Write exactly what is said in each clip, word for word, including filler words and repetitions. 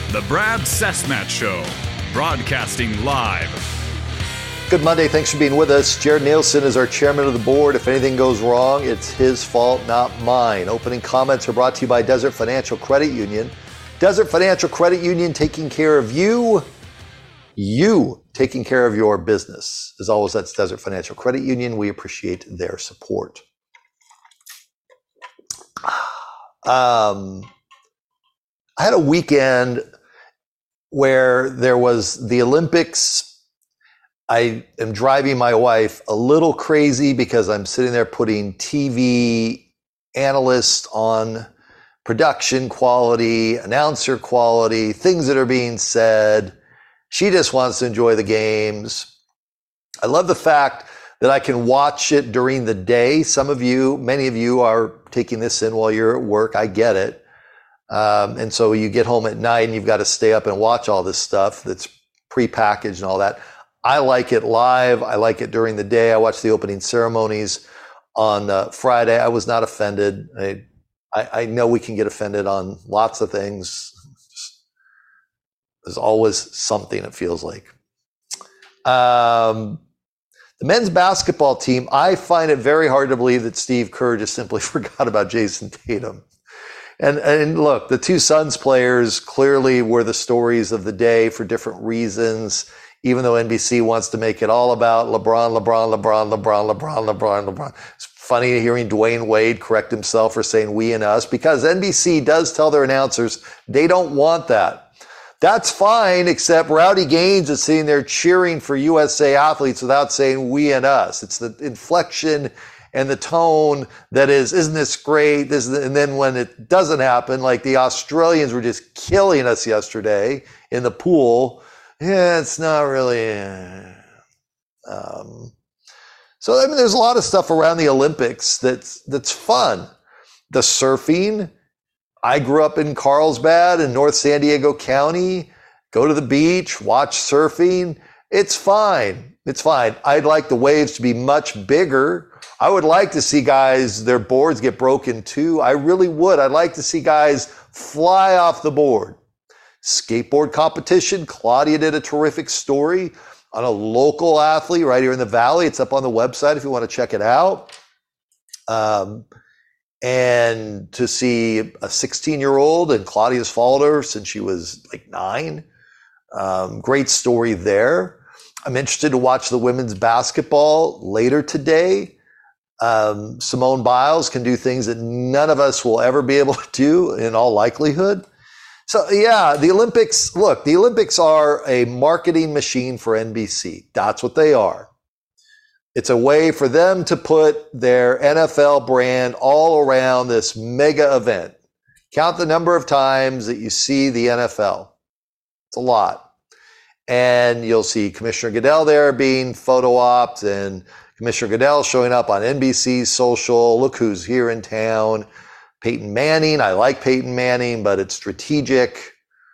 The Brad Cessmat Show, broadcasting live. Good Monday. Thanks for being with us. Jared Nielsen is our chairman of the board. If anything goes wrong, it's his fault, not mine. Opening comments are brought to you by Desert Financial Credit Union. Desert Financial Credit Union, taking care of you, you taking care of your business. As always, that's Desert Financial Credit Union. We appreciate their support. Um, I had a weekend where there was the Olympics. I am driving my wife a little crazy because I'm sitting there putting T V analysts on production quality, announcer quality, things that are being said. She just wants to enjoy the games. I love the fact that I can watch it during the day. Some of you, many of you are taking this in while you're at work. I get it. Um, and so you get home at night and you've got to stay up and watch all this stuff that's prepackaged and all that. I like it live. I like it during the day. I watched the opening ceremonies on uh, Friday. I was not offended. I, I, I know we can get offended on lots of things. Just, there's always something, it feels like. Um, the men's basketball team, I find it very hard to believe that Steve Kerr just simply forgot about Jason Tatum. And, and look, the two Suns players clearly were the stories of the day for different reasons. Even though N B C wants to make it all about LeBron, LeBron, LeBron, LeBron, LeBron, LeBron, LeBron. It's funny hearing Dwayne Wade correct himself for saying we and us, because N B C does tell their announcers they don't want that. That's fine, except Rowdy Gaines is sitting there cheering for U S A athletes without saying we and us. It's the inflection and the tone that is, isn't this great? This is, and then when it doesn't happen, like the Australians were just killing us yesterday in the pool. Yeah, it's not really. Uh, um, so I mean, there's a lot of stuff around the Olympics that's that's fun. The surfing. I grew up in Carlsbad in North San Diego County. Go to the beach, watch surfing. It's fine. It's fine. I'd like the waves to be much bigger. I would like to see guys, their boards get broken too. I really would. I'd like to see guys fly off the board. Skateboard competition. Claudia did a terrific story on a local athlete right here in the Valley. It's up on the website if you want to check it out. Um, and to see a sixteen-year-old, and Claudia's followed her since she was like nine. Um, great story there. I'm interested to watch the women's basketball later today. Um, Simone Biles can do things that none of us will ever be able to do in all likelihood. So, yeah, the Olympics, look, the Olympics are a marketing machine for N B C. That's what they are. It's a way for them to put their N F L brand all around this mega event. Count the number of times that you see the N F L. It's a lot. And you'll see Commissioner Goodell there being photo-opped, and Commissioner Goodell showing up on N B C's social. Look who's here in town. Peyton Manning. I like Peyton Manning, but it's strategic.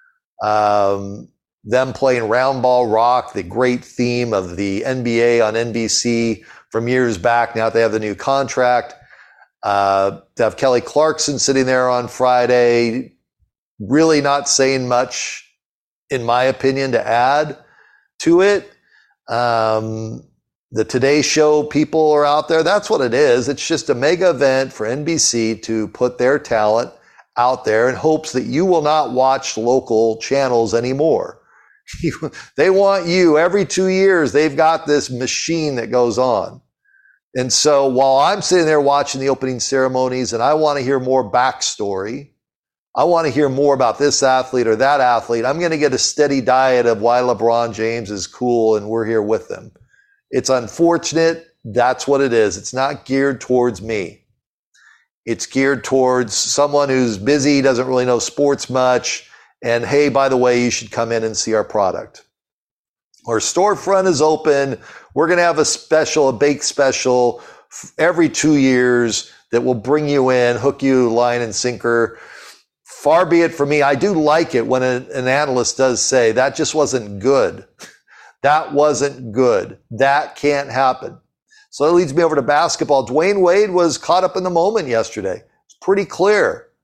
Um, them playing Round Ball Rock, the great theme of the N B A on N B C from years back. Now that they have the new contract. Uh, to have Kelly Clarkson sitting there on Friday, really not saying much, in my opinion, to add to it. Um, The Today Show people are out there. That's what it is. It's just a mega event for N B C to put their talent out there in hopes that you will not watch local channels anymore. They want you every two years. They've got this machine that goes on. And so while I'm sitting there watching the opening ceremonies and I want to hear more backstory, I want to hear more about this athlete or that athlete, I'm going to get a steady diet of why LeBron James is cool and we're here with them. It's unfortunate. That's what it is. It's not geared towards me. It's geared towards someone who's busy, doesn't really know sports much, and hey, by the way, you should come in and see our product. Our storefront is open. We're going to have a special, a bake special every two years that will bring you in, hook you line and sinker. Far be it from me. I do like it when a, an analyst does say that just wasn't good. That wasn't good. That can't happen. So that leads me over to basketball. Dwayne Wade was caught up in the moment yesterday. It's pretty clear.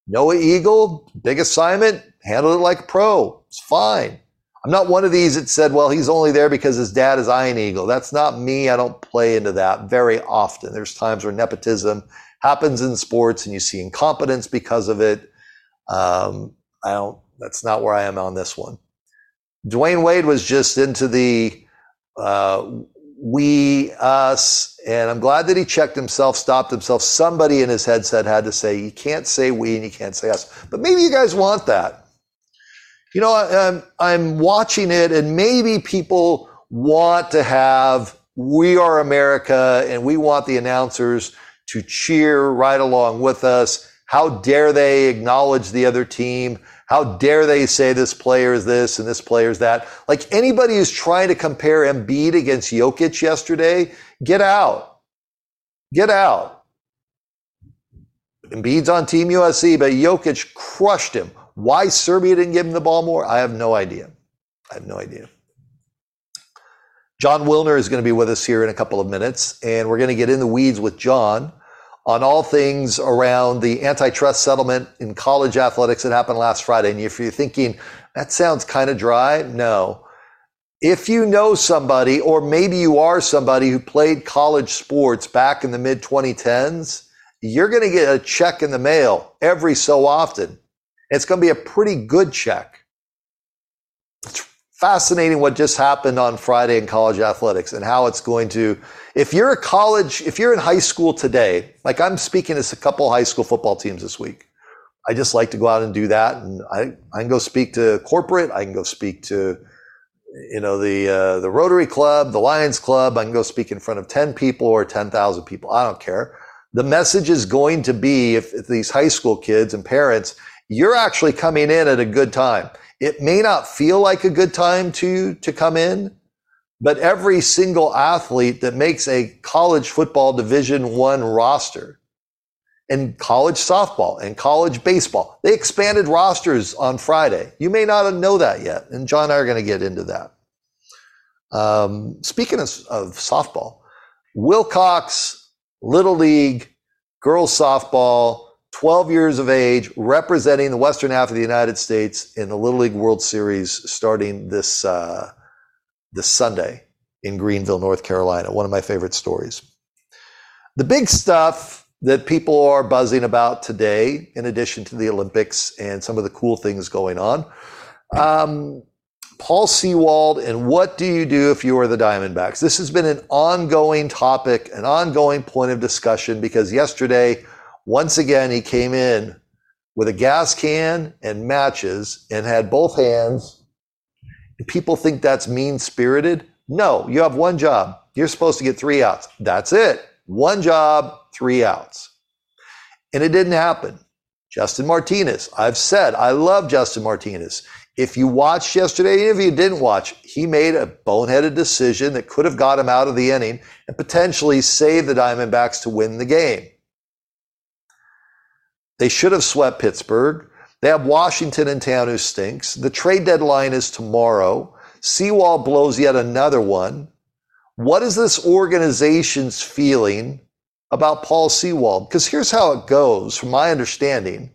Noah Eagle, big assignment, handled it like a pro. It's fine. I'm not one of these that said, well, he's only there because his dad is Ian Eagle. That's not me. I don't play into that very often. There's times where nepotism happens in sports and you see incompetence because of it. Um, I don't, that's not where I am on this one. Dwayne Wade was just into the uh, we, us, and I'm glad that he checked himself, stopped himself. Somebody in his headset had to say, you can't say we and you can't say us. But maybe you guys want that. You know, I'm, I'm watching it, and maybe people want to have We Are America, and we want the announcers to cheer right along with us. How dare they acknowledge the other team? How dare they say this player is this and this player is that? Like, anybody who's trying to compare Embiid against Jokic yesterday, get out. Get out. Embiid's on Team U S C, but Jokic crushed him. Why Serbia didn't give him the ball more, I have no idea. I have no idea. John Wilner is going to be with us here in a couple of minutes, and we're going to get in the weeds with John on all things around the antitrust settlement in college athletics that happened last Friday. And if you're thinking, that sounds kind of dry, no. If you know somebody, or maybe you are somebody who played college sports back in the mid twenty tens, you're going to get a check in the mail every so often. It's going to be a pretty good check. It's fascinating what just happened on Friday in college athletics and how it's going to, if you're a college, if you're in high school today, like I'm speaking to a couple high school football teams this week. I just like to go out and do that. And I, I can go speak to corporate. I can go speak to, you know, the, uh, the Rotary Club, the Lions Club. I can go speak in front of ten people or ten thousand people. I don't care. The message is going to be, if, if these high school kids and parents, you're actually coming in at a good time. It may not feel like a good time to, to come in, but every single athlete that makes a college football Division One roster, and college softball and college baseball, they expanded rosters on Friday. You may not know that yet, and John and I are going to get into that. Um, speaking of, of softball, Wilcox, Little League, girls softball, twelve years of age, representing the western half of the United States in the Little League World Series starting this uh, this Sunday in Greenville, North Carolina. One of my favorite stories. The big stuff that people are buzzing about today, in addition to the Olympics and some of the cool things going on, um, Paul Sewald and what do you do if you are the Diamondbacks? This has been an ongoing topic, an ongoing point of discussion, because yesterday, once again, he came in with a gas can and matches and had both hands. People think that's mean-spirited. No, you have one job. You're supposed to get three outs. That's it. One job, three outs. And it didn't happen. Justin Martinez. I've said, I love Justin Martinez. If you watched yesterday, even if you didn't watch, he made a boneheaded decision that could have got him out of the inning and potentially saved the Diamondbacks to win the game. They should have swept Pittsburgh. They have Washington in town who stinks. The trade deadline is tomorrow. Sewald blows yet another one. What is this organization's feeling about Paul Sewald? Because here's how it goes, from my understanding.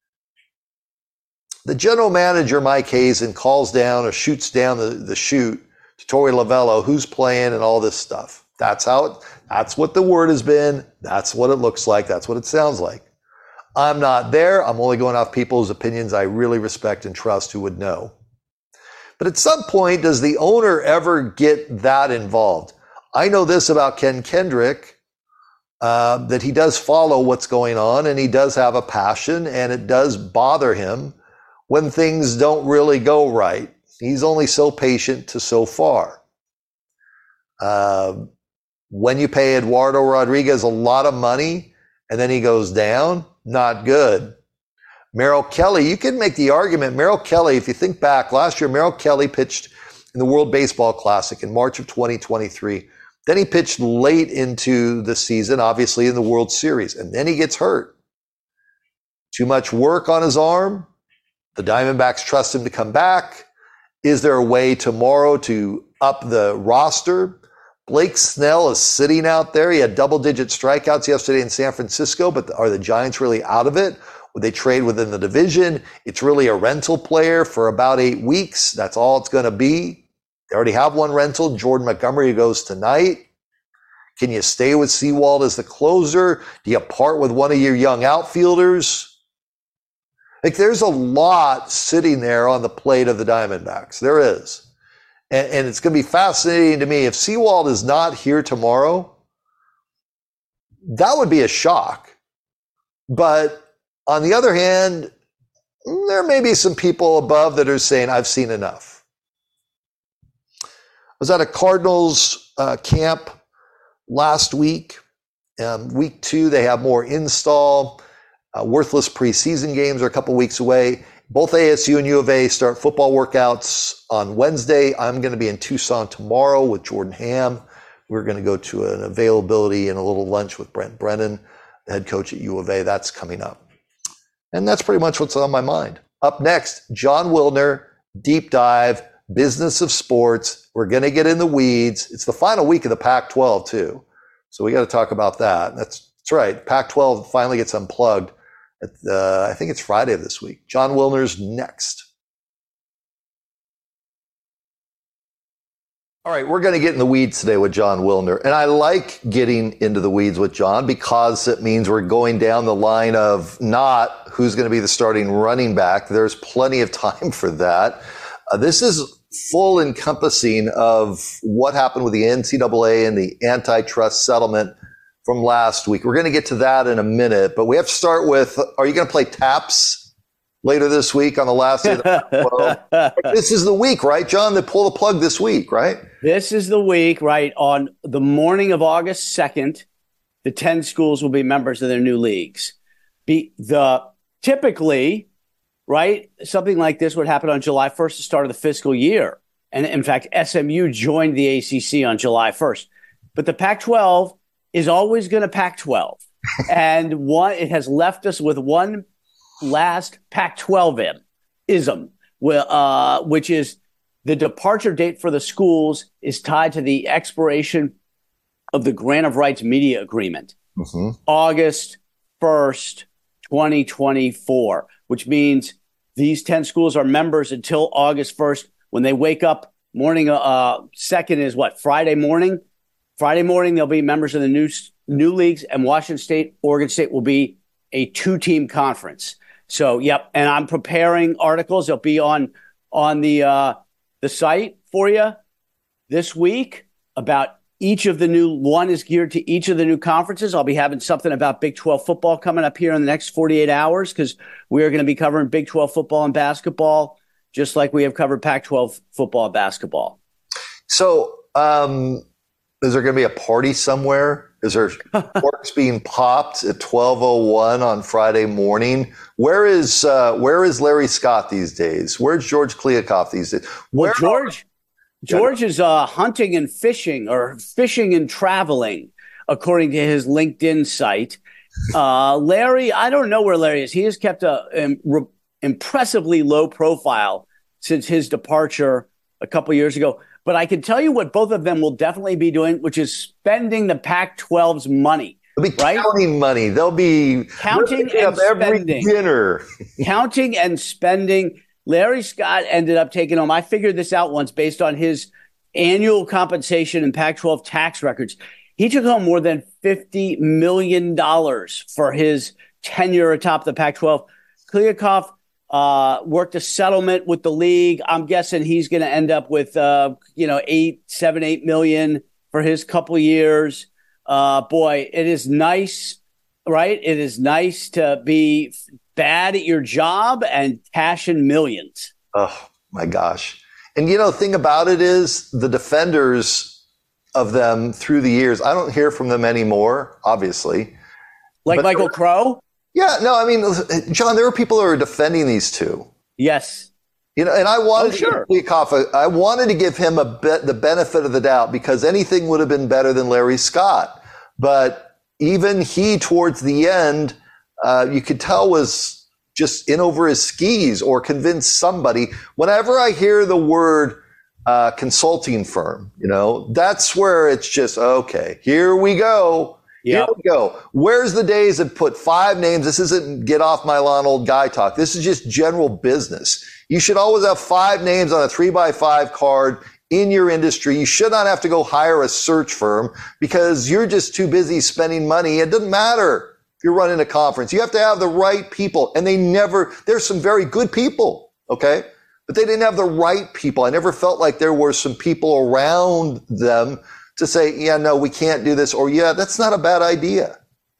The general manager, Mike Hazen, calls down or shoots down the, the chute to Torey Lovullo, who's playing and all this stuff. That's how it, that's what the word has been. That's what it looks like. That's what it sounds like. I'm not there. I'm only going off people's opinions I really respect and trust who would know. But at some point, does the owner ever get that involved? I know this about Ken Kendrick, uh, that he does follow what's going on and he does have a passion, and it does bother him when things don't really go right. He's only so patient to so far. Uh, when you pay Eduardo Rodriguez a lot of money and then he goes down, not good. Merrill Kelly, you can make the argument, Merrill Kelly, if you think back, last year Merrill Kelly pitched in the World Baseball Classic in March of twenty twenty-three. Then he pitched late into the season, obviously in the World Series, and then he gets hurt. Too much work on his arm. The Diamondbacks trust him to come back. Is there a way tomorrow to up the roster? Blake Snell is sitting out there. He had double-digit strikeouts yesterday in San Francisco, but are the Giants really out of it? Would they trade within the division? It's really a rental player for about eight weeks. That's all it's going to be. They already have one rental. Jordan Montgomery goes tonight. Can you stay with Sewald as the closer? Do you part with one of your young outfielders? Like, there's a lot sitting there on the plate of the Diamondbacks. There is. And, and it's going to be fascinating to me. If Sewald is not here tomorrow, that would be a shock. But on the other hand, there may be some people above that are saying, I've seen enough. I was at a Cardinals uh, camp last week. Um, week two, they have more install. Uh, worthless preseason games are a couple weeks away. Both A S U and U of A start football workouts on Wednesday. I'm going to be in Tucson tomorrow with Jordan Ham. We're going to go to an availability and a little lunch with Brent Brennan, the head coach at U of A. That's coming up. And that's pretty much what's on my mind. Up next, Jon Wilner, Deep Dive, Business of Sports. We're going to get in the weeds. It's the final week of the Pac twelve, too. So we got to talk about that. That's, that's right. Pac twelve finally gets unplugged. At the, I think it's Friday of this week. Jon Wilner's next. All right, we're going to get in the weeds today with Jon Wilner. And I like getting into the weeds with Jon because it means we're going down the line of not who's going to be the starting running back. There's plenty of time for that. Uh, this is full encompassing of what happened with the N C double A and the antitrust settlement from last week. We're going to get to that in a minute, but we have to start with, are you going to play taps later this week on the last day of the Pac twelve? This is the week, right, Jon? They pull the plug this week, right? This is the week, right? On the morning of August second, the ten schools will be members of their new leagues. Be the typically, right, something like this would happen on July first, the start of the fiscal year. And in fact, S M U joined the A C C on July first. But the Pac twelve is always going to Pac twelve. And one, it has left us with one last Pac twelve in, ism, uh, which is the departure date for the schools is tied to the expiration of the grant of rights media agreement, mm-hmm. August first, twenty twenty-four, which means these ten schools are members until August first. When they wake up, morning uh, second is what, Friday morning? Friday morning, they'll be members of the new new leagues, and Washington State, Oregon State will be a two-team conference. So, yep, and I'm preparing articles. They'll be on on the uh, the site for you this week about each of the new. One is geared to each of the new conferences. I'll be having something about Big twelve football coming up here in the next forty-eight hours because we are going to be covering Big twelve football and basketball, just like we have covered Pac twelve football and basketball. So, um, is there going to be a party somewhere? Is there corks being popped at twelve oh one on Friday morning? Where is uh, where is Larry Scott these days? Where's George Kliavkoff these days? Where well, George George is uh, hunting and fishing, or fishing and traveling, according to his LinkedIn site. Uh, Larry, I don't know where Larry is. He has kept a um, re- impressively low profile since his departure a couple years ago. But I can tell you what both of them will definitely be doing, which is spending the Pac twelve's money. They'll be right? counting money. They'll be counting and every spending. dinner. Counting and spending. Larry Scott ended up taking home, I figured this out once based on his annual compensation and Pac twelve tax records. He took home more than fifty million dollars for his tenure atop the Pac twelve. Kliavkoff Uh, worked a settlement with the league. I'm guessing he's going to end up with, uh, you know, eight, seven, eight million for his couple years. Uh, boy, it is nice, right? It is nice to be bad at your job and cash in millions. Oh my gosh. And you know, the thing about it is the defenders of them through the years, I don't hear from them anymore, obviously. Like but Michael Crow? Yeah, no, I mean, Jon, there are people who are defending these two. Yes. You know, and I wanted oh, sure. to give Kliavkoff, I wanted to give him a bit, the benefit of the doubt because anything would have been better than Larry Scott. But even he, towards the end, uh, you could tell was just in over his skis or convinced somebody. Whenever I hear the word uh, consulting firm, you know, that's where it's just, okay, here we go. Yep. Here we go. Where's the days that put five names? This isn't get off my lawn old guy talk. This is just general business. You should always have five names on a three by five card in your industry. You should not have to go hire a search firm because you're just too busy spending money. It doesn't matter if you're running a conference. You have to have the right people. And they never, there's some very good people, okay? But they didn't have the right people. I never felt like there were some people around them to say, yeah, no, we can't do this, or yeah, that's not a bad idea.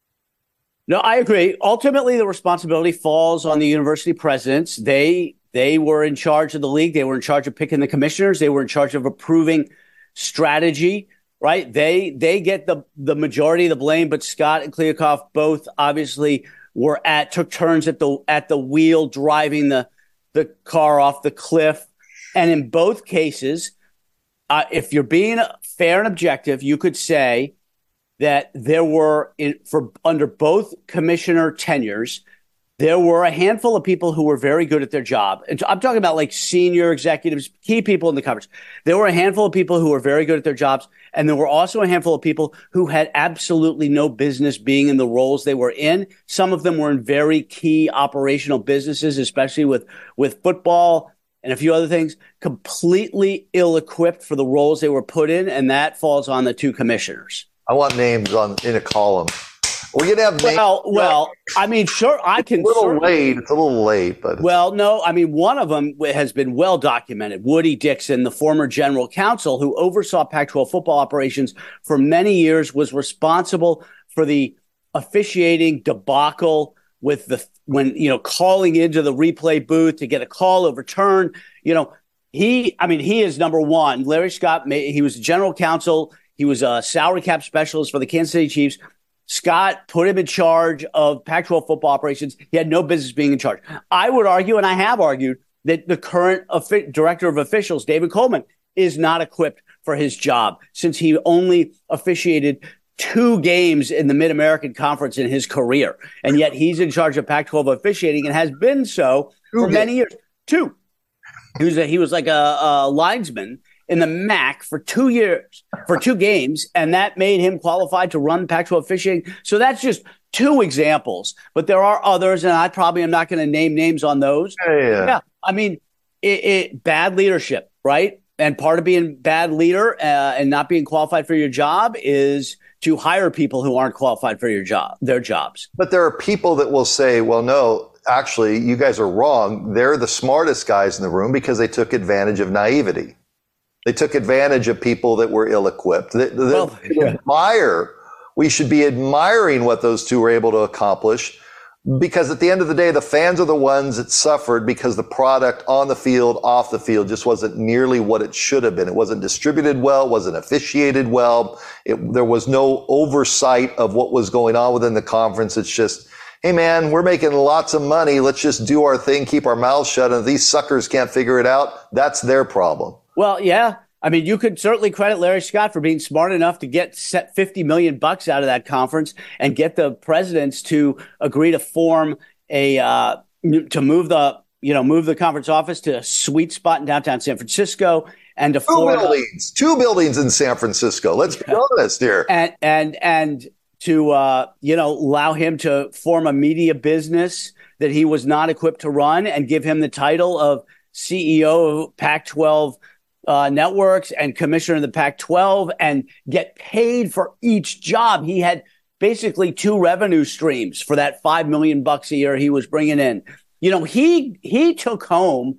No, I agree. Ultimately, the responsibility falls on the university presidents. They they were in charge of the league. They were in charge of picking the commissioners. They were in charge of approving strategy, right? They they get the, the majority of the blame, but Scott and Kliavkoff both obviously were at took turns at the at the wheel driving the the car off the cliff. And in both cases, uh, if you're being fair and objective, you could say that there were, in, for under both commissioner tenures, there were a handful of people who were very good at their job. And I'm talking about like senior executives, key people in the conference. There were a handful of people who were very good at their jobs. And there were also a handful of people who had absolutely no business being in the roles they were in. Some of them were in very key operational businesses, especially with, with football and a few other things, completely ill-equipped for the roles they were put in. And that falls on the two commissioners. I want names on in a column. We're going to have names. Well, well, I mean, sure, I can. It's a little late. It's a little late, but. Well, no, I mean, one of them has been well documented. Woody Dixon, the former general counsel who oversaw Pac twelve football operations for many years, was responsible for the officiating debacle with the, when, you know, calling into the replay booth to get a call overturned. You know, he, I mean, he is number one. Larry Scott, he was general counsel. He was a salary cap specialist for the Kansas City Chiefs. Scott put him in charge of Pac twelve football operations. He had no business being in charge. I would argue, and I have argued, that the current offi- director of officials, David Coleman, is not equipped for his job since he only officiated two games in the Mid-American Conference in his career. And yet he's in charge of Pac twelve officiating and has been so for many years. Two. He was, a, he was like a, a linesman in the M A C for two years, for two games, and that made him qualified to run Pac twelve officiating. So that's just two examples, but there are others, and I probably am not going to name names on those. Yeah, yeah. yeah I mean, it, it, bad leadership, right? And part of being bad leader uh, and not being qualified for your job is to hire people who aren't qualified for your job, their jobs. But there are people that will say, well, no, actually, you guys are wrong. They're the smartest guys in the room because they took advantage of naivety. They took advantage of people that were ill-equipped. They, they well, yeah. admire. We should be admiring what those two were able to accomplish, because at the end of the day, the fans are the ones that suffered because the product on the field, off the field, just wasn't nearly what it should have been. It wasn't distributed well, wasn't officiated well. It, there was no oversight of what was going on within the conference. It's just, hey, man, we're making lots of money. Let's just do our thing, keep our mouths shut. And if these suckers can't figure it out, that's their problem. Well, yeah. I mean, you could certainly credit Larry Scott for being smart enough to get set fifty million bucks out of that conference and get the presidents to agree to form a uh, to move the you know move the conference office to a sweet spot in downtown San Francisco and to two form buildings, a, two buildings in San Francisco. Let's be honest here. And and and to uh, you know allow him to form a media business that he was not equipped to run and give him the title of C E O of Pac twelve. Uh, networks and commissioner of the Pac twelve and get paid for each job. He had basically two revenue streams for that five million bucks a year he was bringing in. You know, he he took home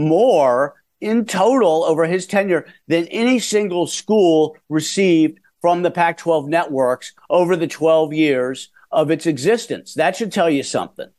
more in total over his tenure than any single school received from the Pac twelve networks over the twelve years of its existence. That should tell you something.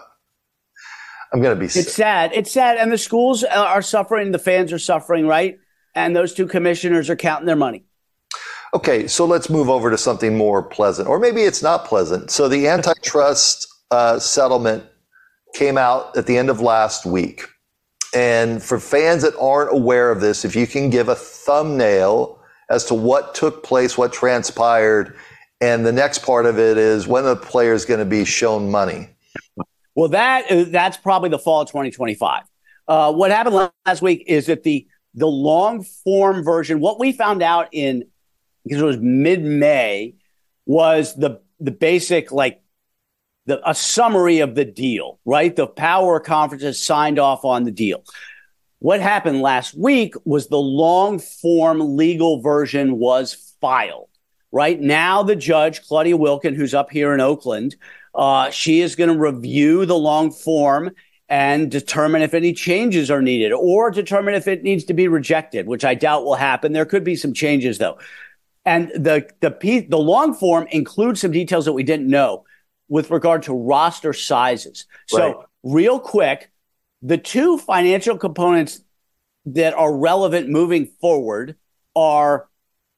I'm going to be sick. It's sad. It's sad. And the schools are suffering. The fans are suffering, right? And those two commissioners are counting their money. Okay, so let's move over to something more pleasant. Or maybe it's not pleasant. So the antitrust uh, settlement came out at the end of last week. And for fans that aren't aware of this, if you can give a thumbnail as to what took place, what transpired, and the next part of it is when the player is going to be shown money. Well, that that's probably the fall of twenty twenty-five. Uh, what happened last week is that the the long form version, what we found out in, because it was mid-May, was the the basic, like, the, a summary of the deal, right? The power conferences signed off on the deal. What happened last week was the long form legal version was filed. Right now, the judge, Claudia Wilken, who's up here in Oakland, uh, she is going to review the long form and determine if any changes are needed or determine if it needs to be rejected, which I doubt will happen. There could be some changes, though. And the the piece, the long form includes some details that we didn't know with regard to roster sizes. So Right. real quick, the two financial components that are relevant moving forward are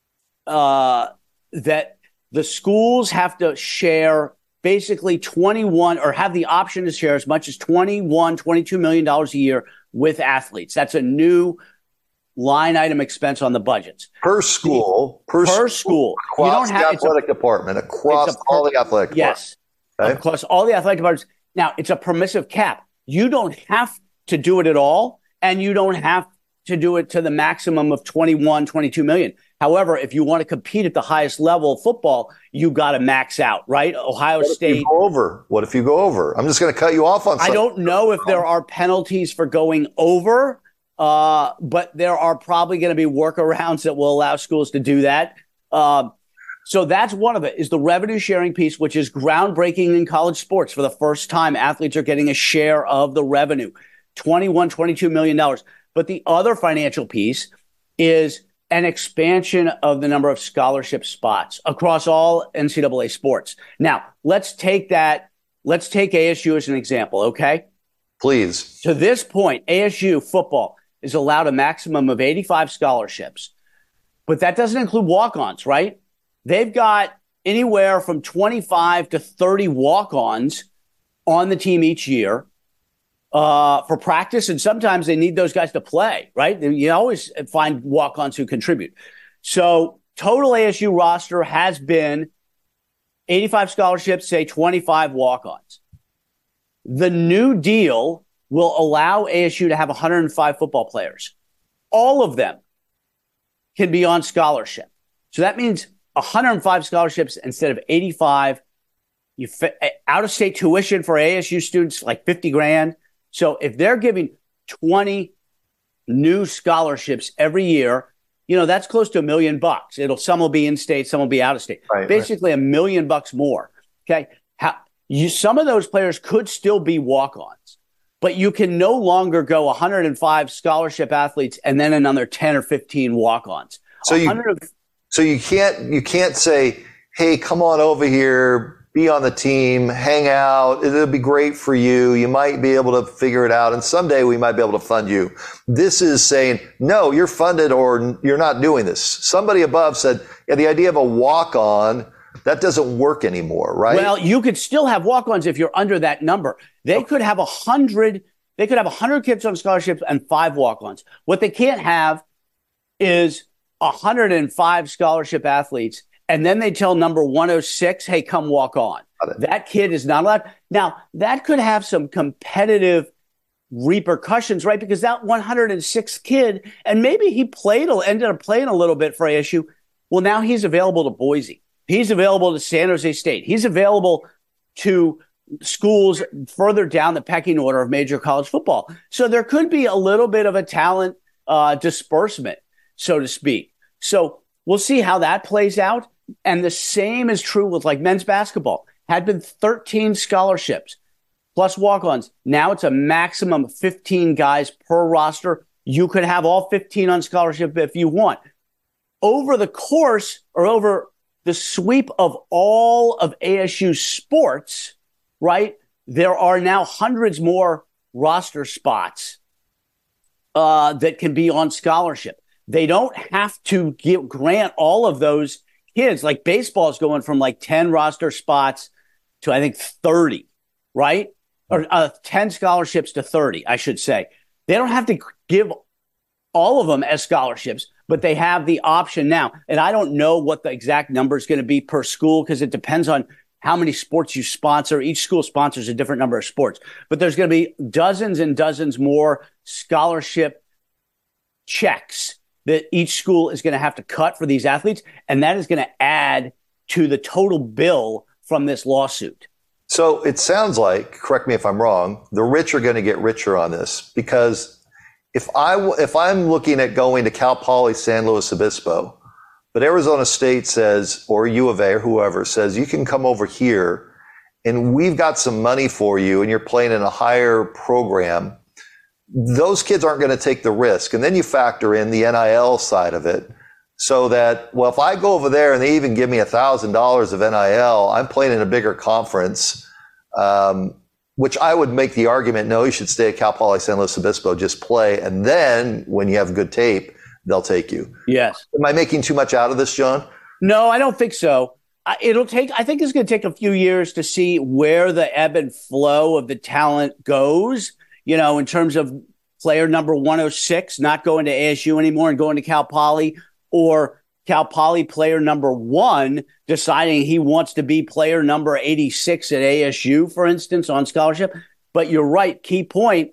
uh, that the schools have to share basically twenty-one or have the option to share as much as twenty-one, twenty-two million dollars a year with athletes. That's a new line item expense on the budgets. Per school. Per, Per school. You Across don't have the it's a- athletic department. Across it's a per- all the athletic Yes. Okay. Across all the athletic departments. Now, it's a permissive cap. You don't have to do it at all, and you don't have to do it to the maximum of twenty-one, twenty-two million. However, if you want to compete at the highest level of football, you got to max out, right? Ohio What if State. you go over? What if you go over? I'm just going to cut you off on I something. don't know if there are penalties for going over, uh, but there are probably going to be workarounds that will allow schools to do that. Uh, so that's one of it, is the revenue sharing piece, which is groundbreaking in college sports. For the first time, athletes are getting a share of the revenue, twenty-one, twenty-two million dollars. But the other financial piece is an expansion of the number of scholarship spots across all N C double A sports. Now, let's take that. Let's take A S U as an example, okay? Please. To this point, A S U football is allowed a maximum of eighty-five scholarships, but that doesn't include walk-ons, right? They've got anywhere from twenty-five to thirty walk-ons on the team each year uh, for practice, and sometimes they need those guys to play, right? You always find walk-ons who contribute. So total A S U roster has been eighty-five scholarships, say twenty-five walk-ons. The new deal will allow A S U to have one hundred five football players. All of them can be on scholarship. So that means one hundred five scholarships instead of eighty-five. You out-of-state tuition for A S U students, like fifty grand. So if they're giving twenty new scholarships every year, you know, that's close to a million bucks. It'll, some will be in-state, some will be out-of-state. Right, Basically right. a million bucks more. Okay. How, you, some of those players could still be walk-ons, but you can no longer go one hundred five scholarship athletes and then another ten or fifteen walk-ons. So you, so you can't, you can't say, hey, come on over here, be on the team, hang out. It'll be great for you. You might be able to figure it out. And someday we might be able to fund you. This is saying, no, you're funded or you're not doing this. Somebody above said, yeah, the idea of a walk-on, that doesn't work anymore, right? Well, you could still have walk-ons if you're under that number. They okay. could have a hundred, they could have a hundred kids on scholarships and five walk-ons. What they can't have is one hundred five scholarship athletes, and then they tell number one oh six, hey, come walk on. That kid is not allowed. Now, that could have some competitive repercussions, right? Because that one hundred sixth kid, and maybe he played, ended up playing a little bit for A S U. Well, now he's available to Boise. He's available to San Jose State. He's available to schools further down the pecking order of major college football. So there could be a little bit of a talent uh, disbursement, so to speak. So we'll see how that plays out. And the same is true with like men's basketball. Had been thirteen scholarships plus walk-ons. Now it's a maximum of fifteen guys per roster. You could have all fifteen on scholarship if you want. Over the course or over the sweep of all of A S U sports, right, there are now hundreds more roster spots uh, that can be on scholarship. They don't have to give, grant all of those kids. Like baseball is going from like ten roster spots to, I think, thirty, right? Or uh, ten scholarships to thirty, I should say. They don't have to give all of them as scholarships, but they have the option now. And I don't know what the exact number is going to be per school because it depends on how many sports you sponsor. Each school sponsors a different number of sports. But there's going to be dozens and dozens more scholarship checks that each school is going to have to cut for these athletes. And that is going to add to the total bill from this lawsuit. So it sounds like, correct me if I'm wrong, the rich are going to get richer on this, because if I if I'm looking at going to Cal Poly San Luis Obispo, but Arizona State says, or U of A or whoever says, you can come over here and we've got some money for you and you're playing in a higher program, those kids aren't going to take the risk. And then you factor in the N I L side of it. So that, well, if I go over there and they even give me one thousand dollars of N I L, I'm playing in a bigger conference, um, which I would make the argument, no, you should stay at Cal Poly San Luis Obispo, just play. And then when you have good tape, they'll take you. Yes. Am I making too much out of this, John? No, I don't think so. It'll take, I think it's going to take a few years to see where the ebb and flow of the talent goes, you know, in terms of player number one oh six not going to A S U anymore and going to Cal Poly, or Cal Poly player number one deciding he wants to be player number eighty-six at A S U, for instance, on scholarship. But you're right. Key point,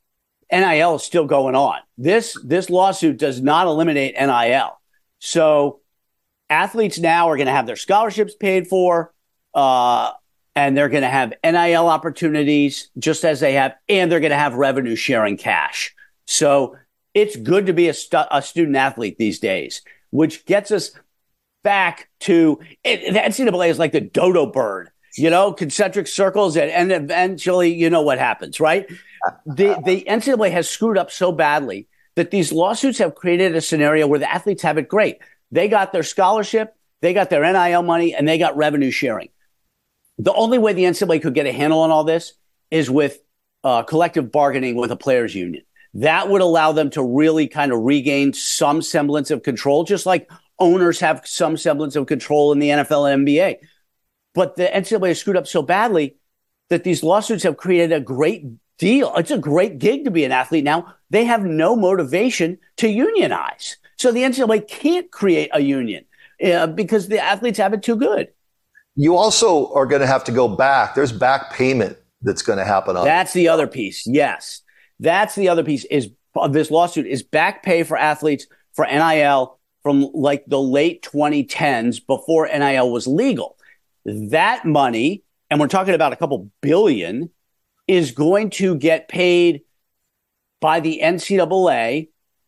N I L is still going on. This, this lawsuit does not eliminate N I L. So athletes now are going to have their scholarships paid for, uh, and they're going to have N I L opportunities just as they have, and they're going to have revenue sharing cash. So it's good to be a, stu- a student athlete these days, which gets us back to it, the N C double A is like the dodo bird, you know, concentric circles, and, and eventually, you know what happens, right? The, the N C double A has screwed up so badly that these lawsuits have created a scenario where the athletes have it great. They got their scholarship, they got their N I L money, and they got revenue sharing. The only way the N C double A could get a handle on all this is with uh, collective bargaining with a players' union. That would allow them to really kind of regain some semblance of control, just like owners have some semblance of control in the N F L and N B A. But the N C double A has screwed up so badly that these lawsuits have created a great deal. It's a great gig to be an athlete now. They have no motivation to unionize. So the N C double A can't create a union uh, because the athletes have it too good. You also are going to have to go back. There's back payment that's going to happen on That's the other piece. Yes. That's the other piece is of this lawsuit is back pay for athletes for N I L from like the late twenty tens before N I L was legal. That money, and we're talking about a couple billion, is going to get paid by the N C double A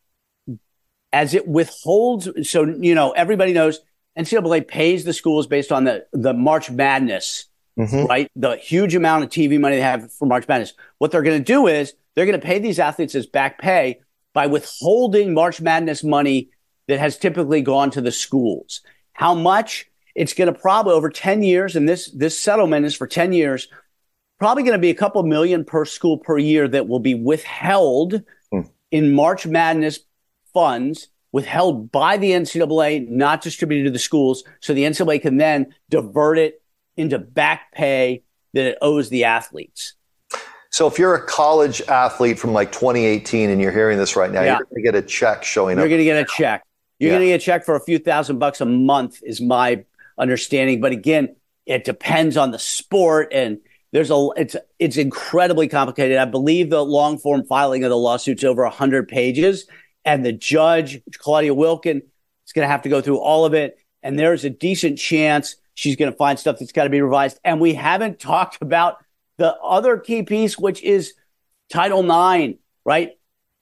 as it withholds. So, you know, everybody knows N C double A pays the schools based on the, the March Madness, mm-hmm. right? The huge amount of T V money they have for March Madness. What they're going to do is they're going to pay these athletes as back pay by withholding March Madness money that has typically gone to the schools. How much? It's going to probably over ten years, and this, this settlement is for ten years, probably going to be a couple million per school per year that will be withheld mm. in March Madness funds, withheld by the N C double A, not distributed to the schools. So the N C double A can then divert it into back pay that it owes the athletes. So if you're a college athlete from like twenty eighteen and you're hearing this right now, yeah. you're going to get a check showing you're up. You're going to get a check. You're yeah. going to get a check for a few thousand bucks a month is my understanding. But again, it depends on the sport, and there's a it's it's incredibly complicated. I believe the long form filing of the lawsuit's over one hundred pages, and the judge, Claudia Wilkin, is going to have to go through all of it. And there's a decent chance she's going to find stuff that's got to be revised. And we haven't talked about the other key piece, which is Title nine, right?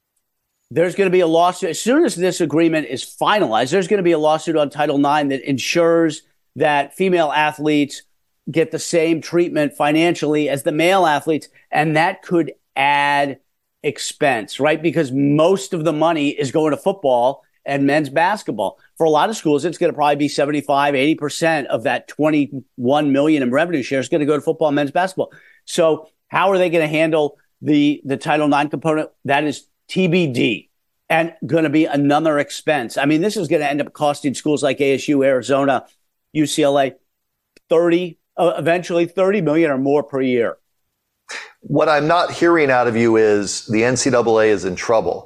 There's going to be a lawsuit. As soon as this agreement is finalized, there's going to be a lawsuit on Title nine that ensures that female athletes get the same treatment financially as the male athletes. And that could add expense, right? Because most of the money is going to football and men's basketball. For a lot of schools, it's going to probably be seventy-five, eighty percent of that twenty-one million in revenue share is going to go to football and men's basketball. So how are they going to handle the, the Title nine component? That is T B D and going to be another expense. I mean, this is going to end up costing schools like A S U, Arizona, U C L A, thirty, uh, eventually thirty million or more per year. What I'm not hearing out of you is the N C double A is in trouble.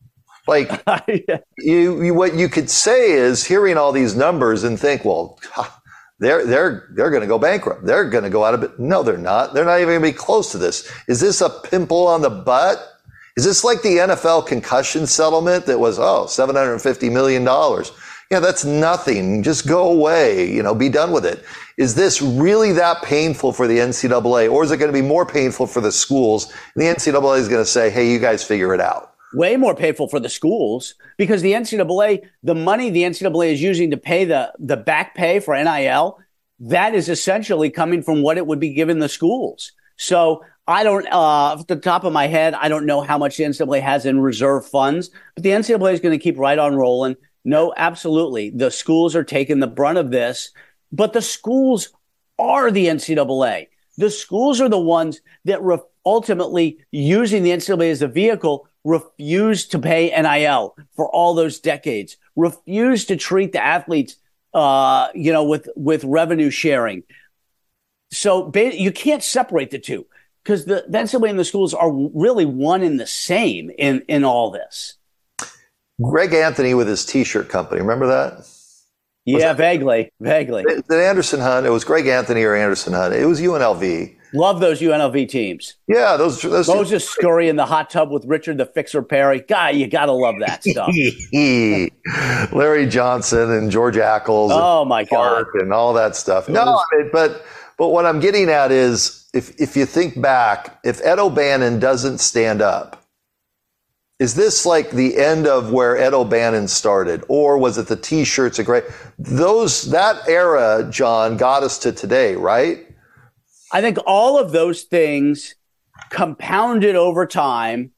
Like yeah. you, you, what you could say is hearing all these numbers and think, well, they're they're they're going to go bankrupt. They're going to go out of it. No, they're not. They're not even going to be close to this. Is this a pimple on the butt? Is this like the N F L concussion settlement that was oh seven hundred fifty million dollars? Yeah, that's nothing. Just go away, you know, be done with it. Is this really that painful for the N C double A, or is it going to be more painful for the schools? And the N C double A is going to say, hey, you guys figure it out. Way more painful for the schools, because the N C double A, the money the N C double A is using to pay the, the back pay for N I L, that is essentially coming from what it would be given the schools. So I don't, uh, off the top of my head, I don't know how much the N C double A has in reserve funds, but the N C double A is going to keep right on rolling. No, absolutely. The schools are taking the brunt of this, but the schools are the N C double A. The schools are the ones that re- ultimately, using the N C double A as a vehicle, refused to pay N I L for all those decades, refused to treat the athletes, uh, you know, with, with revenue sharing. So ba- you can't separate the two, because the, the N C double A and the schools are really one and the same in, in all this. Greg Anthony with his T-shirt company. Remember that? Yeah, that, vaguely, vaguely. The Anderson Hunt, it was Greg Anthony or Anderson Hunt. It was U N L V. Love those U N L V teams. Yeah, those. those Moses Scurry in the hot tub with Richard the Fixer Perry. God, you got to love that stuff. Larry Johnson and George Ackles. Oh, and my God. And all that stuff. No, I mean, but but what I'm getting at is, if if you think back, if Ed O'Bannon doesn't stand up, is this like the end of where Ed O'Bannon started? Or was it the T-shirts? A great, those, that era, John, got us to today, right? I think all of those things compounded over time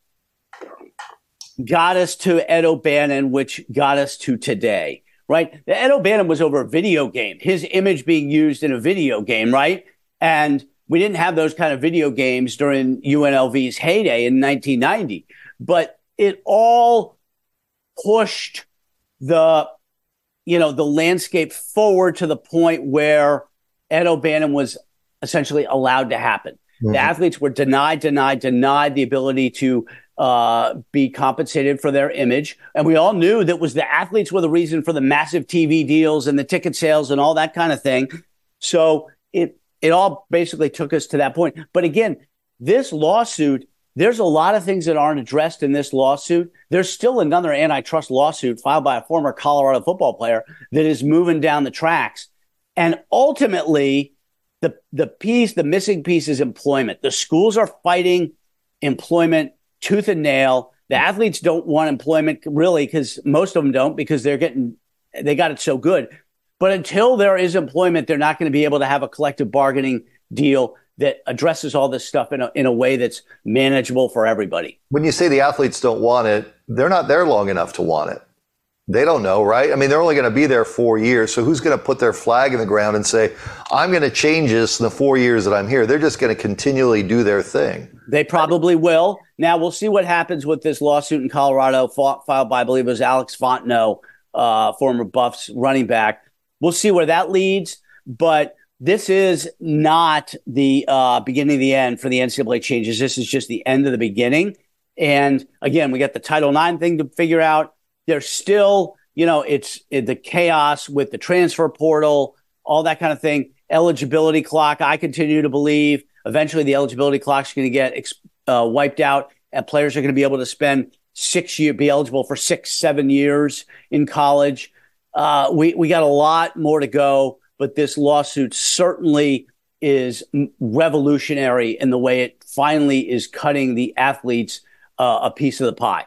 got us to Ed O'Bannon, which got us to today, right? The Ed O'Bannon was over a video game, his image being used in a video game, right? And we didn't have those kind of video games during U N L V's heyday in nineteen ninety. But it all pushed the, you know, the landscape forward to the point where Ed O'Bannon was essentially allowed to happen. Mm-hmm. The athletes were denied, denied, denied the ability to uh, be compensated for their image. And we all knew that was the athletes were the reason for the massive T V deals and the ticket sales and all that kind of thing. So it, it all basically took us to that point. But again, this lawsuit, there's a lot of things that aren't addressed in this lawsuit. There's still another antitrust lawsuit filed by a former Colorado football player that is moving down the tracks. And ultimately, the, the piece, the missing piece is employment. The schools are fighting employment tooth and nail. The athletes don't want employment, really, because most of them don't, because they're getting, they got it so good. But until there is employment, they're not going to be able to have a collective bargaining deal that addresses all this stuff in a, in a way that's manageable for everybody. When you say the athletes don't want it, they're not there long enough to want it. They don't know, right? I mean, they're only going to be there four years. So who's going to put their flag in the ground and say, I'm going to change this in the four years that I'm here? They're just going to continually do their thing. They probably will. Now, we'll see what happens with this lawsuit in Colorado fought, filed by, I believe it was Alex Fontenot, uh, former Buffs running back. We'll see where that leads. But this is not the uh, beginning of the end for the N C double A changes. This is just the end of the beginning. And again, we got the Title nine thing to figure out. There's still, you know, it's it, the chaos with the transfer portal, all that kind of thing. Eligibility clock, I continue to believe eventually the eligibility clock is going to get uh, wiped out, and players are going to be able to spend six years, be eligible for six, seven years in college. Uh, we, we got a lot more to go. But this lawsuit certainly is revolutionary in the way it finally is cutting the athletes uh, a piece of the pie.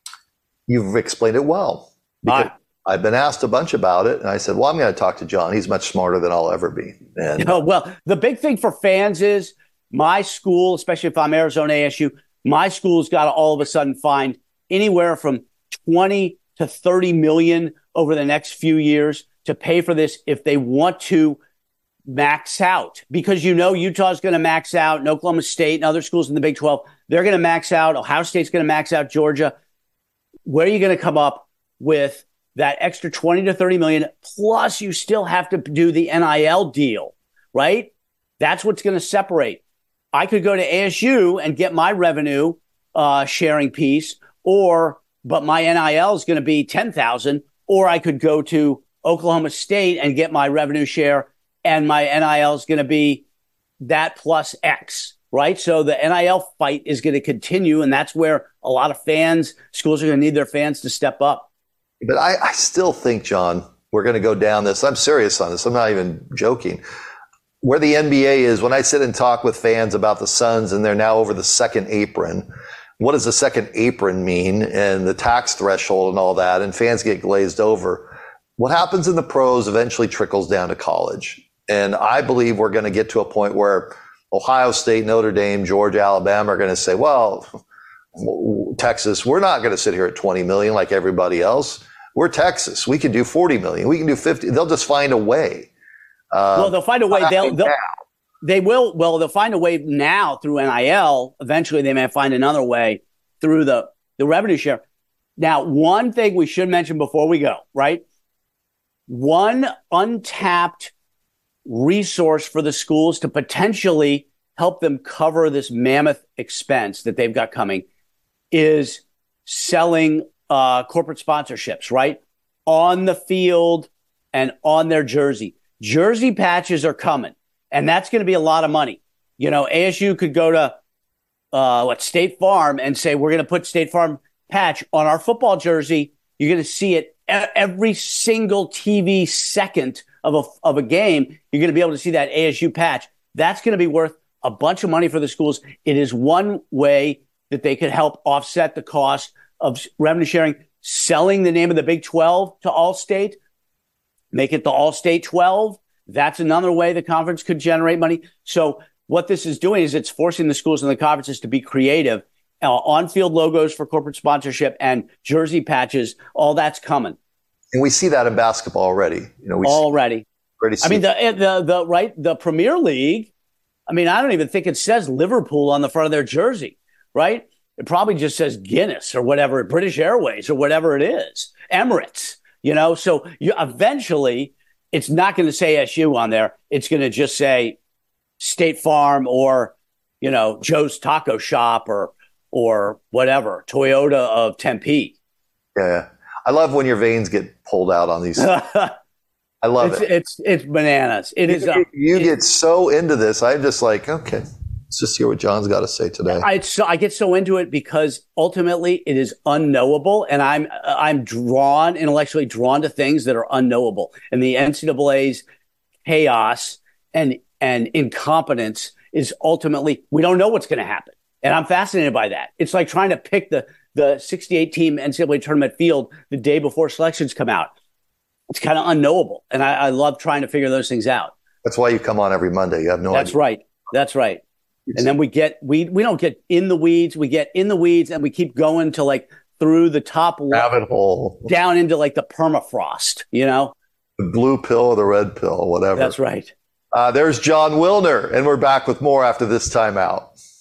You've explained it well. Because I, I've been asked a bunch about it, and I said, well, I'm going to talk to John. He's much smarter than I'll ever be. And oh, well, the big thing for fans is my school, especially if I'm Arizona A S U, my school's got to all of a sudden find anywhere from twenty to thirty million over the next few years to pay for this if they want to max out. Because you know Utah's going to max out, and Oklahoma State and other schools in the Big twelve, they're going to max out. Ohio State's going to max out Georgia. Where are you going to come up with that extra twenty to thirty million? Plus, you still have to do the N I L deal, right? That's what's going to separate. I could go to A S U and get my revenue uh, sharing piece, or but my N I L is going to be ten thousand, or I could go to Oklahoma State and get my revenue share, and my N I L is going to be that plus X, right? So the N I L fight is going to continue, and that's where a lot of fans, schools are going to need their fans to step up. But I, I still think, John, we're going to go down this. I'm serious on this. I'm not even joking. Where the N B A is, when I sit and talk with fans about the Suns and they're now over the second apron, what does the second apron mean and the tax threshold and all that, and fans get glazed over. What happens in the pros eventually trickles down to college. And I believe we're going to get to a point where Ohio State, Notre Dame, Georgia, Alabama are going to say, well, Texas, we're not going to sit here at twenty million like everybody else. We're Texas. We can do forty million. We can do fifty. They'll just find a way. Uh, well, they'll find a way. They'll, they'll they will. Well, they'll find a way now through N I L. Eventually, they may find another way through the, the revenue share. Now, one thing we should mention before we go, right? One untapped resource for the schools to potentially help them cover this mammoth expense that they've got coming is selling uh, corporate sponsorships, right? On the field and on their jersey. Jersey patches are coming, and that's going to be a lot of money. You know, A S U could go to uh, what State Farm and say, we're going to put State Farm patch on our football jersey. You're going to see it every single T V second of a, of a game. You're going to be able to see that A S U patch. That's going to be worth a bunch of money for the schools. It is one way that they could help offset the cost of revenue sharing, selling the name of the Big twelve to All-State. Make it the All-State twelve. That's another way the conference could generate money. So what this is doing is it's forcing the schools and the conferences to be creative. Uh, on-field logos for corporate sponsorship and jersey patches, all that's coming. And we see that in basketball already. You know, we already. already see I mean, the, the the right the Premier League. I mean, I don't even think it says Liverpool on the front of their jersey, right? It probably just says Guinness or whatever, British Airways or whatever it is, Emirates. You know, so you eventually it's not going to say S U on there. It's going to just say State Farm or, you know, Joe's Taco Shop or or whatever, Toyota of Tempe. Yeah. I love when your veins get pulled out on these. I love it's, it. It's it's bananas. It you, is. Um, you it, get so into this. I'm just like, okay, let's just hear what John's got to say today. I so I get so into it because ultimately it is unknowable, and I'm I'm drawn intellectually drawn to things that are unknowable. And the N C double A's chaos and and incompetence is ultimately we don't know what's going to happen, and I'm fascinated by that. It's like trying to pick the the sixty-eight team N C double A tournament field the day before selections come out. It's kind of unknowable, and I, I love trying to figure those things out. That's why you come on every Monday. You have no That's idea. right. That's right. And then we get we we don't get in the weeds. We get in the weeds, and we keep going to like through the top rabbit hole down into like the permafrost. You know, the blue pill or the red pill, whatever. That's right. Uh, there's Jon Wilner, and we're back with more after this timeout.